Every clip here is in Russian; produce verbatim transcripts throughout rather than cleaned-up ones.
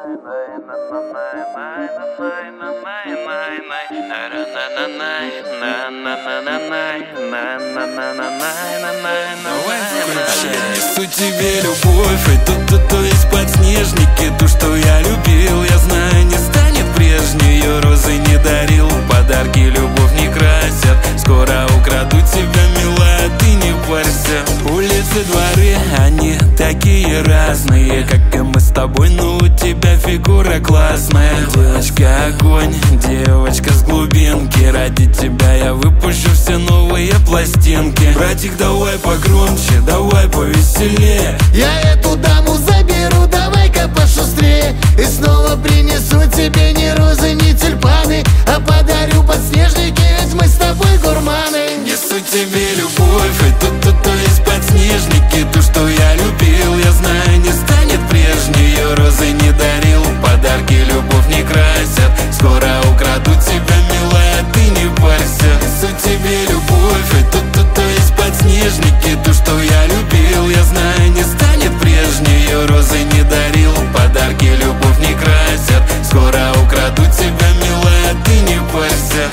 Несу тебе любовь, и тут, то, то есть подснежники. Ту, что я любил, я знаю, не станет прежней. Ее розы не дарил, подарки любовь не красят. Скоро украдут тебя, милая, ты не парься. Улицы, дворы, они такие разные, как и мы с тобой, но у тебя фигура классная. Девочка огонь, девочка с глубинки. Ради тебя я выпущу все новые пластинки. Братик, давай погромче, давай повеселее. Я эту даму заберу, давай-ка пошустрее. И снова принесу тебе не розы, не тюльпаны, а подарю подснежники, ведь мы с тобой гурманы. Несу тебе любовь, и тут, тут, то есть подснежники. Ту, что я любил, я знаю, не станет прежней. Ее розы не дарил, подарки любовь не красят. Скоро украдут тебя, милая, ты не парься. Несу тебе любовь, и тут, тут, то есть подснежники. Ту, что я любил, я знаю, не станет прежней. Ее розы не дарил, подарки любовь не красят. Скоро украдут тебя, милая, ты не парься.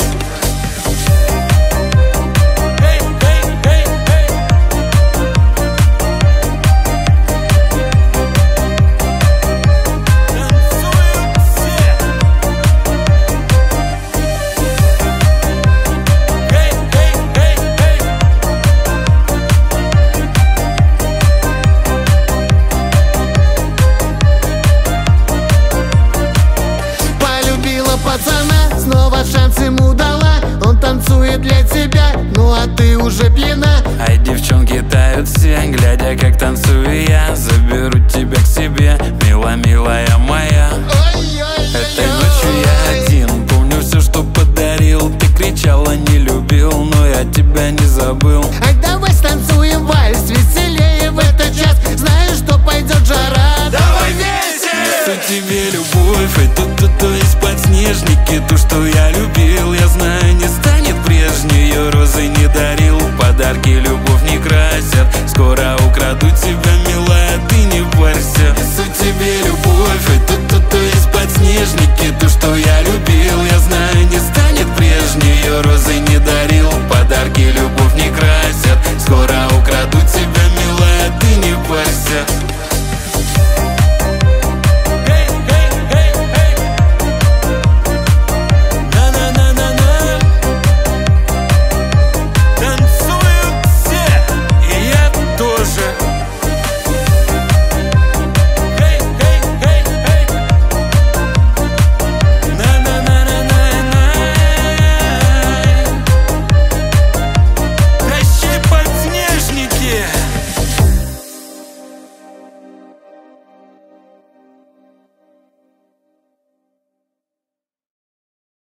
Пацана, снова шанс ему дала. Он танцует для тебя, ну а ты уже пьяна. Ай, девчонки тают все, глядя, как танцую я. Заберу тебя к себе, мила, милая моя. Этой ночью я один, помню все, что подарил. Ты кричала, не любил, но я тебя не забыл.